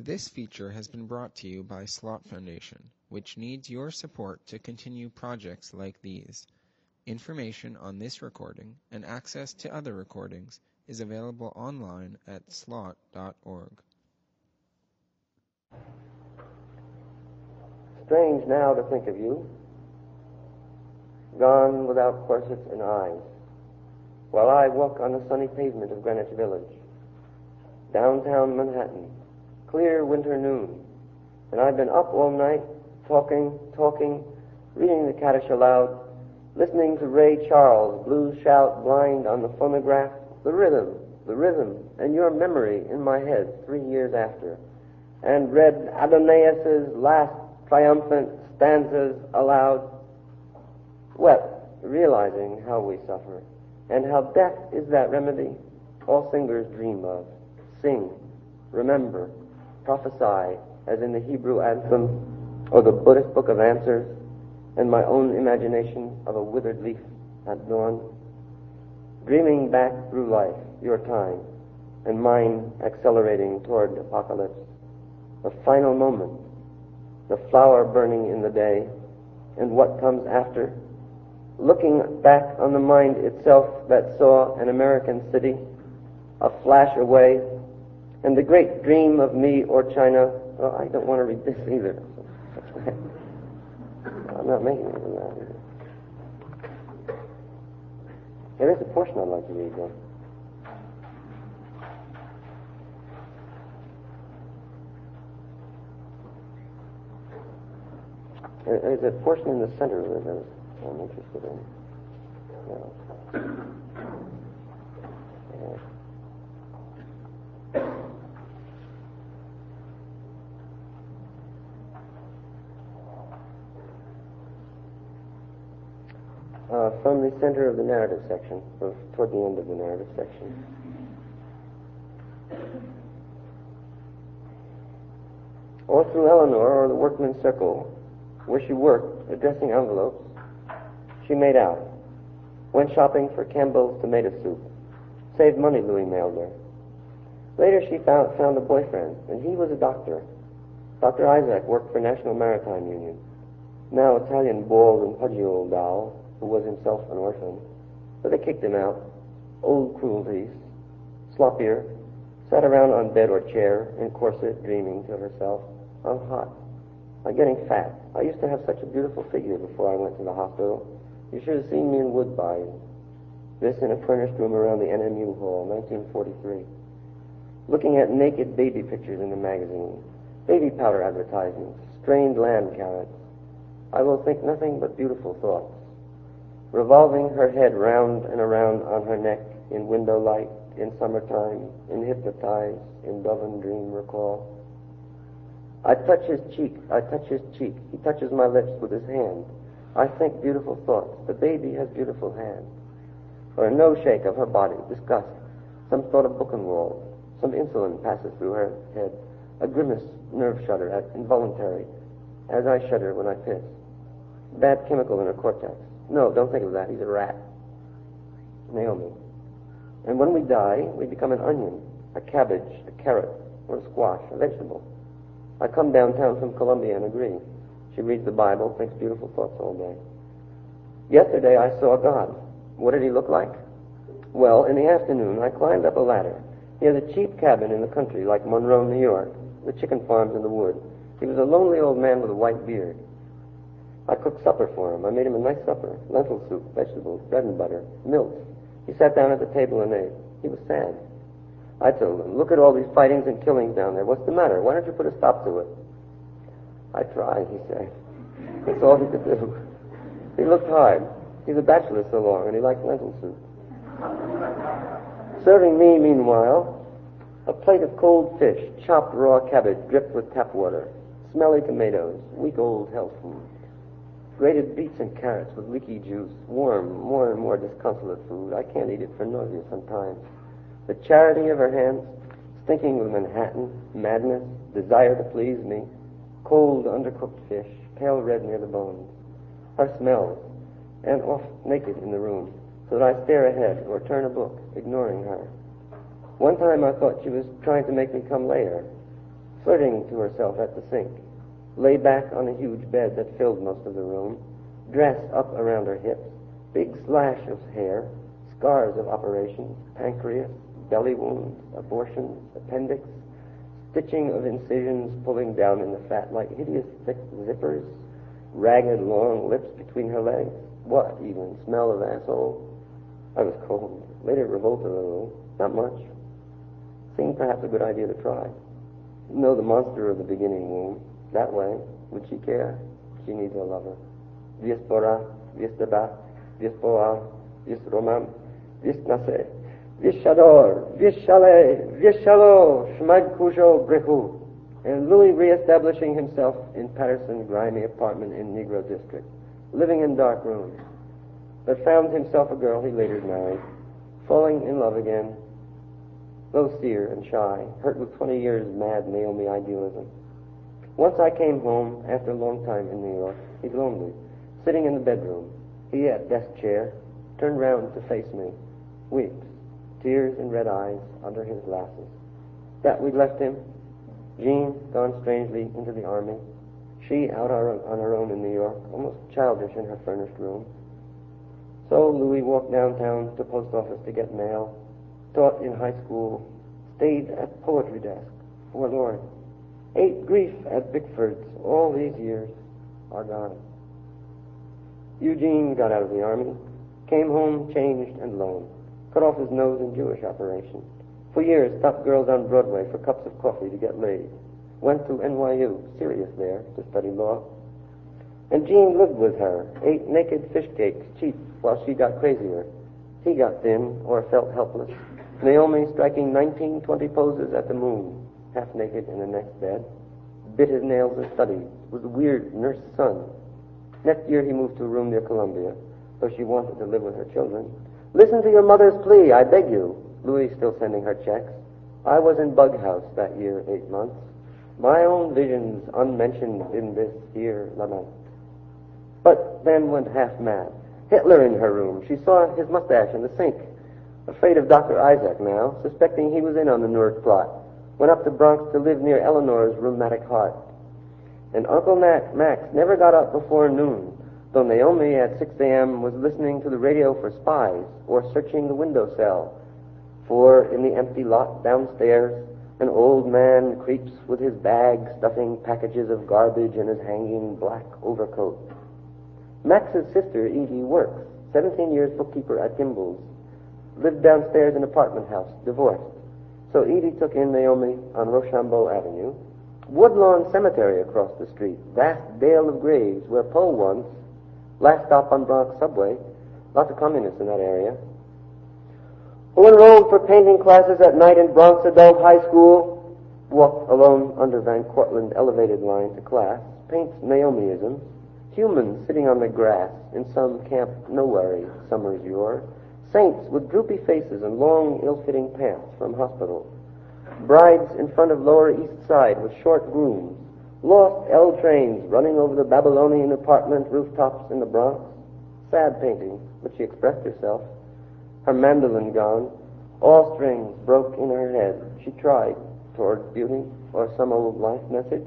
This feature has been brought to you by Slot Foundation, which needs your support to continue projects like these. Information on this recording and access to other recordings is available online at slot.org. Strange now to think of you, gone without corsets and eyes, while I walk on the sunny pavement of Greenwich Village, downtown Manhattan, clear winter noon, and I've been up all night talking, reading the Kaddish aloud, listening to Ray Charles' blues shout blind on the phonograph, the rhythm, and your memory in my head 3 years after, and read Adonaius's last triumphant stanzas aloud, wept, realizing how we suffer, and how death is that remedy all singers dream of. Sing, remember, prophesy, as in the Hebrew anthem or the Buddhist Book of Answers, and my own imagination of a withered leaf at dawn, dreaming back through life, your time, and mine accelerating toward apocalypse, the final moment, the flower burning in the day, and what comes after, looking back on the mind itself that saw an American city, a flash away, and the great dream of me or China. Oh, I don't want to read this either. I'm not making it from that either. There is a portion I'd like to read, though. There's a portion in the center of it that I'm interested in. From the center of the narrative section, or toward the end of the narrative section. Or through Eleanor or the workman's circle, where she worked, addressing envelopes, she made out. Went shopping for Campbell's tomato soup. Saved money Louis mailed her. Later she found a boyfriend, and he was a doctor. Dr. Isaac worked for National Maritime Union. Now Italian bald and pudgy old doll, who was himself an orphan. But they kicked him out. Old cruelties. Sloppier. Sat around on bed or chair, in corset, dreaming to herself. I'm hot. I'm getting fat. I used to have such a beautiful figure before I went to the hospital. You should have seen me in Woodbine. This in a furnished room around the NMU Hall, 1943. Looking at naked baby pictures in the magazine. Baby powder advertisements. Strained land carrots. I will think nothing but beautiful thoughts. Revolving her head round and around on her neck, in window light, in summertime, in hypnotize, in dove and dream recall. I touch his cheek, he touches my lips with his hand. I think beautiful thoughts, the baby has beautiful hands. Or a nose shake of her body, disgust, some thought of Buchenwald, some insulin passes through her head, a grimace, nerve shudder, involuntary, as I shudder when I piss. Bad chemical in her cortex. No, don't think of that. He's a rat. Naomi. And when we die, we become an onion, a cabbage, a carrot, or a squash, a vegetable. I come downtown from Columbia and agree. She reads the Bible, thinks beautiful thoughts all day. Yesterday I saw God. What did he look like? Well, in the afternoon I climbed up a ladder. He has a cheap cabin in the country like Monroe, New York, with chicken farms in the wood. He was a lonely old man with a white beard. I cooked supper for him. I made him a nice supper. Lentil soup, vegetables, bread and butter, milk. He sat down at the table and ate. He was sad. I told him, look at all these fightings and killings down there. What's the matter? Why don't you put a stop to it? I tried, he said. That's all he could do. He looked hard. He's a bachelor so long, and he likes lentil soup. Serving me, meanwhile, a plate of cold fish, chopped raw cabbage dripped with tap water, smelly tomatoes, week-old health food. Grated beets and carrots with leaky juice, warm, more and more disconsolate food. I can't eat it for nausea sometimes. The charity of her hands, stinking with Manhattan, madness, desire to please me, cold, undercooked fish, pale red near the bones. Her smells, and off naked in the room, so that I stare ahead or turn a book, ignoring her. One time I thought she was trying to make me come later. flirting to herself at the sink, lay back on a huge bed that filled most of the room, dress up around her hips, big slash of hair, scars of operations, pancreas, belly wounds, abortions, appendix, stitching of incisions pulling down in the fat like hideous thick zippers, ragged long lips between her legs. What even? Smell of asshole? I was cold. Later revolted a little. Not much. Seemed perhaps a good idea to try. Know the monster of the beginning womb. That way. Would she care? She needs a lover. Vis bora, vis deba, vis boa, vis romam, vis nase, vis shador, vis shale, vis shalo, shmag kujo brehu. And Louis reestablishing himself in Patterson's grimy apartment in Negro District, living in dark rooms, but found himself a girl he later married, falling in love again, though sear and shy, hurt with 20 years mad Naomi idealism. Once I came home after a long time in New York. He's lonely, sitting in the bedroom. He at desk chair, turned round to face me, weeps, tears and red eyes under his glasses. That we'd left him. Jean gone strangely into the army. She out on her own in New York, almost childish in her furnished room. So Louis walked downtown to post office to get mail, taught in high school, stayed at poetry desk, forlorn, ate grief at Bickford's. All these years are gone. Eugene got out of the army, came home changed and lone, cut off his nose in Jewish operation. For years stopped girls on Broadway for cups of coffee to get laid. Went to NYU, serious there, to study law. And Jean lived with her, ate naked fish cakes, cheap, while she got crazier. He got thin, or felt helpless. Naomi striking 19, 20 poses at the moon, half naked in the next bed. Bit his nails and studied. Was a weird nurse son. Next year he moved to a room near Columbia, though she wanted to live with her children. Listen to your mother's plea, I beg you. Louis still sending her checks. I was in Bug House that year, 8 months. My own visions unmentioned in this here lament. But then went half mad. Hitler in her room. She saw his mustache in the sink. Afraid of Dr. Isaac now, suspecting he was in on the Newark plot. Went up to Bronx to live near Eleanor's rheumatic heart. And Uncle Max never got up before noon, though Naomi at 6 a.m. was listening to the radio for spies or searching the window cell. For in the empty lot downstairs, an old man creeps with his bag stuffing packages of garbage in his hanging black overcoat. Max's sister, Edie, works, 17 years bookkeeper at Gimbel's. Lived downstairs in an apartment house, divorced. So Edie took in Naomi on Rochambeau Avenue. Woodlawn Cemetery across the street, vast dale of graves where Poe once, last stop on Bronx subway, lots of communists in that area. Who enrolled for painting classes at night in Bronx Adult High School, walked alone under Van Cortlandt elevated line to class, paints Naomiisms, humans sitting on the grass in some camp no-worry, summer's yore, saints with droopy faces and long, ill-fitting pants from hospital, brides in front of Lower East Side with short grooms, lost L trains running over the Babylonian apartment rooftops in the Bronx. Sad painting, but she expressed herself. Her mandolin gone, all strings broke in her head. She tried toward beauty or some old life message,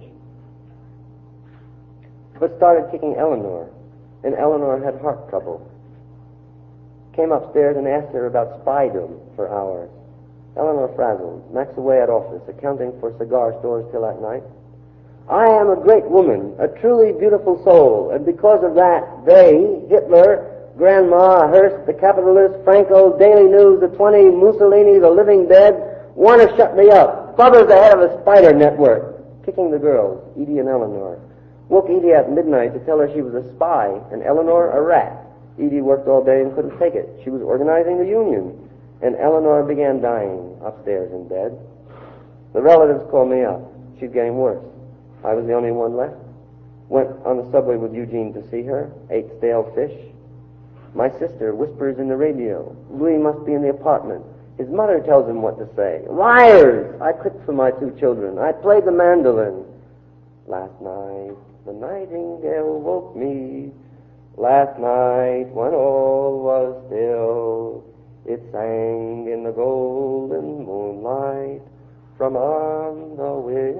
but started kicking Eleanor, and Eleanor had heart trouble. Came upstairs and asked her about spydom for hours. Eleanor frazzled, Max away at office, accounting for cigar stores till at night. I am a great woman, a truly beautiful soul, and because of that, they, Hitler, Grandma, Hearst, the capitalist, Franco, Daily News, the 20, Mussolini, the living dead, want to shut me up. Father's the head of a spider network. Kicking the girls, Edie and Eleanor. Woke Edie at midnight to tell her she was a spy, and Eleanor a rat. Edie worked all day and couldn't take it. She was organizing the union, and Eleanor began dying upstairs in bed. The relatives called me up. She's getting worse. I was the only one left. Went on the subway with Eugene to see her, ate stale fish. My sister whispers in the radio, Louis must be in the apartment. His mother tells him what to say. Liars! I cooked for my 2 children. I played the mandolin. Last night, the nightingale woke me. Last night, when all was still, it sang in the golden moonlight from on the windflown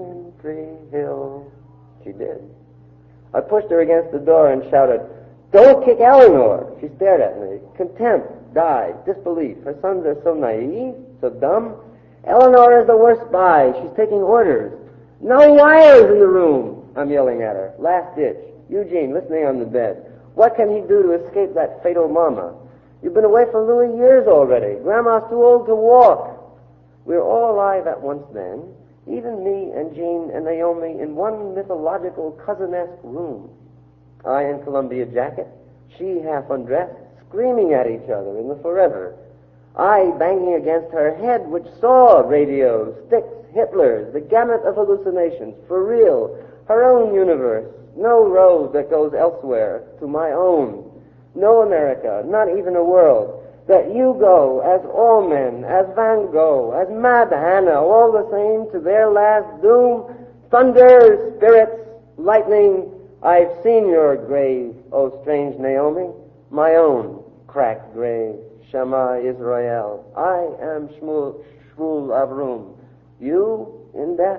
Tree Hill. She did. I pushed her against the door and shouted, "Don't kick Eleanor!" She stared at me. Contempt died. Disbelief. Her sons are so naive, so dumb. Eleanor is the worst spy. She's taking orders. No wires in the room, I'm yelling at her. Last ditch. Eugene, listening on the bed. What can he do to escape that fatal mama? You've been away from Louis years already. Grandma's too old to walk. We're all alive at once then. Even me and Jean and Naomi in one mythological cousin-esque room. I in Columbia jacket, she half undressed, screaming at each other in the forever. I banging against her head, which saw radios, sticks, Hitlers, the gamut of hallucinations, for real, her own universe, no road that goes elsewhere to my own, no America, not even a world, that you go as all men, as Van Gogh, as Mad Hannah, all the same to their last doom, thunder, spirits, lightning. I've seen your grave, O strange Naomi, my own cracked grave, Shema Israel. I am Shmuel Avrum. You in death?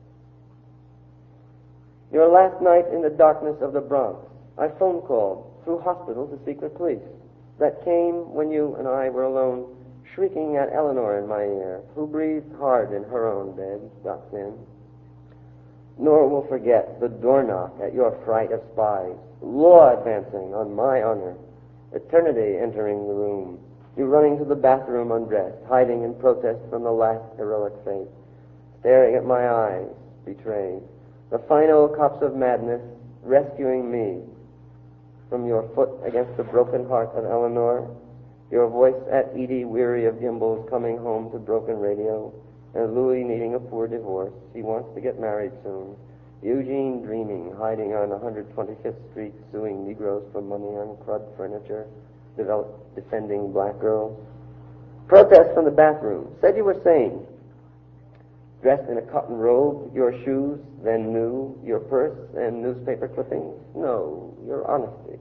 Your last night in the darkness of the Bronx, I phone called through hospital to secret police. That came when you and I were alone, shrieking at Eleanor in my ear, who breathed hard in her own bed, got thin. Nor will forget the door knock at your fright of spies, law advancing on my honor, eternity entering the room, you running to the bathroom undressed, hiding in protest from the last heroic fate, staring at my eyes, betrayed, the final cups of madness rescuing me from your foot against the broken heart of Eleanor, your voice at Edie weary of gimbals coming home to broken radio, and Louis needing a poor divorce. He wants to get married soon. Eugene dreaming, hiding on 125th Street, suing Negroes for money on crud furniture, defending black girls. Protest from the bathroom. Said you were sane. Dressed in a cotton robe, your shoes, then new, your purse and newspaper clippings. No, your honesty.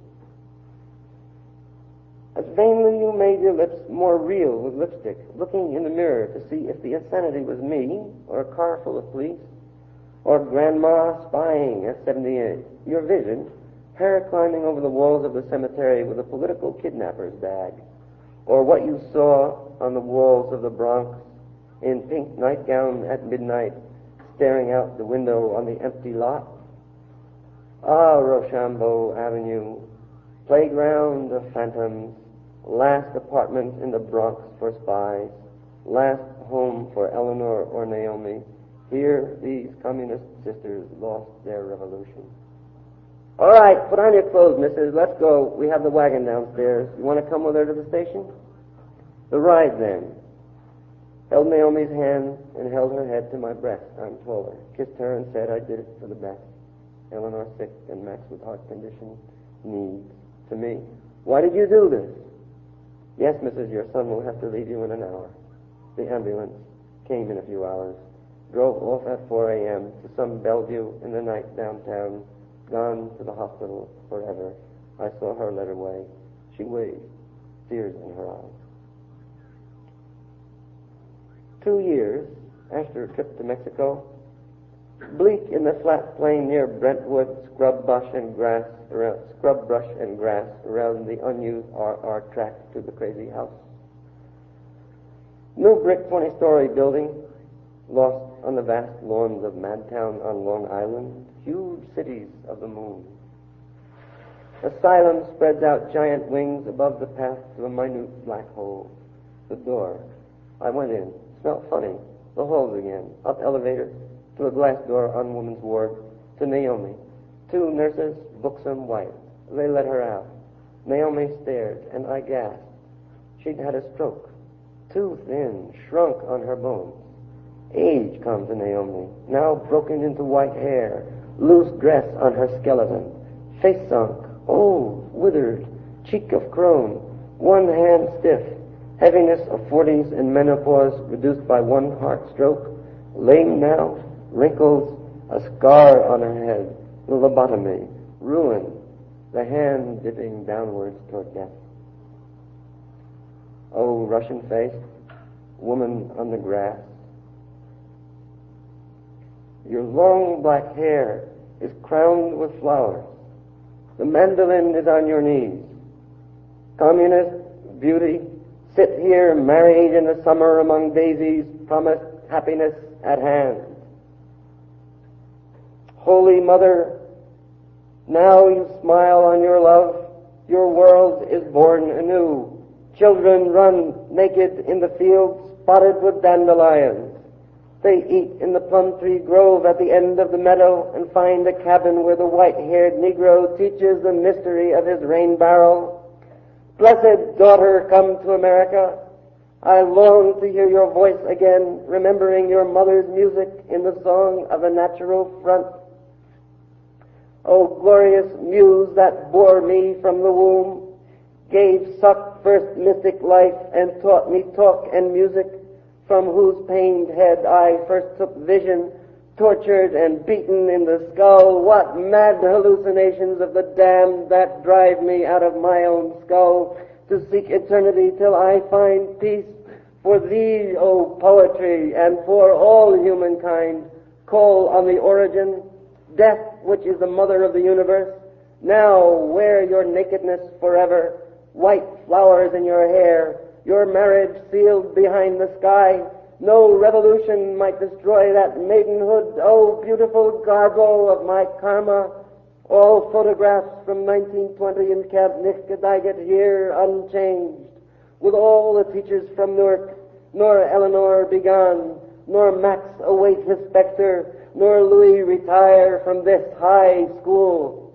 As vainly you made your lips more real with lipstick, looking in the mirror to see if the insanity was me, or a car full of police, or Grandma spying at 78. Your vision, hair climbing over the walls of the cemetery with a political kidnapper's bag, or what you saw on the walls of the Bronx in pink nightgown at midnight, staring out the window on the empty lot. Ah, Rochambeau Avenue, playground of phantoms, last apartment in the Bronx for spies, last home for Eleanor or Naomi. Here, these communist sisters lost their revolution. All right, put on your clothes, missus. Let's go. We have the wagon downstairs. You want to come with her to the station? The ride, then. Held Naomi's hand and held her head to my breast. I'm taller. Kissed her and said I did it for the best. Eleanor sick and Max with heart condition needs. To me, why did you do this? Yes, Mrs., your son will have to leave you in an hour. The ambulance came in a few hours. Drove off at 4 a.m. to some Bellevue in the night downtown. Gone to the hospital forever. I saw her led away. She waved, tears in her eyes. 2 years after a trip to Mexico, bleak in the flat plain near Brentwood, scrub brush and grass around the unused RR track to the crazy house. New brick 20-story building, lost on the vast lawns of Madtown on Long Island, huge cities of the moon. Asylum spreads out giant wings above the path to a minute black hole. The door. I went in. Smelled funny. The halls again. Up elevator to a glass door on woman's ward. To Naomi. 2 nurses, buxom white. They let her out. Naomi stared, and I gasped. She'd had a stroke. Too thin, shrunk on her bones. Age come to Naomi, now broken into white hair, loose dress on her skeleton, face sunk, old, withered, cheek of crone, one hand stiff, heaviness of 40s and menopause reduced by one heart stroke, lame now, wrinkles, a scar on her head, the lobotomy, ruin, the hand dipping downwards toward death. Oh, Russian-faced, woman on the grass. Your long black hair is crowned with flowers. The mandolin is on your knees. Communist beauty, sit here married in the summer among daisies, promised happiness at hand. Holy Mother, now you smile on your love. Your world is born anew. Children run naked in the fields, spotted with dandelions. They eat in the plum tree grove at the end of the meadow and find a cabin where the white-haired Negro teaches the mystery of his rain barrel. Blessed daughter, come to America. I long to hear your voice again, remembering your mother's music in the song of a natural front. O glorious muse that bore me from the womb, gave suck first mystic life and taught me talk and music, from whose pained head I first took vision, tortured and beaten in the skull. What mad hallucinations of the damned that drive me out of my own skull to seek eternity till I find peace. For thee, O poetry, and for all humankind, call on the origin, death, which is the mother of the universe. Now wear your nakedness forever, white flowers in your hair, your marriage sealed behind the sky. No revolution might destroy that maidenhood. Oh, beautiful garbo of my karma, all photographs from 1920 in Camp Nichgediget here unchanged, with all the teachers from Newark, nor Eleanor begone, nor Max await his specter, nor Louis retire from this high school.